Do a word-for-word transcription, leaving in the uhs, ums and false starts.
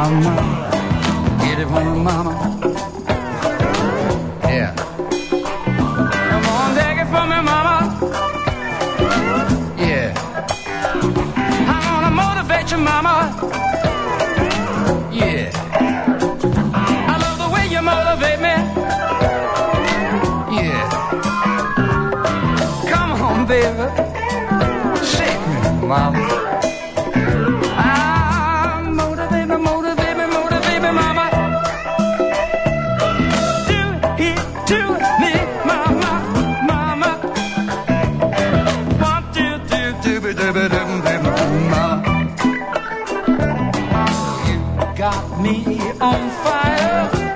mama. Get it from my mama. Yeah. Come on, take it from me, mama. Yeah. I'm gonna motivate you, mama. Yeah. I love the way you motivate me. Yeah. Come on, baby. Shake me, mama. Ah, motivate me, motivate me, motivate me, mama. Do it to me, mama, mama. One, two, two, two, two, two, two, mama. You got me on fire.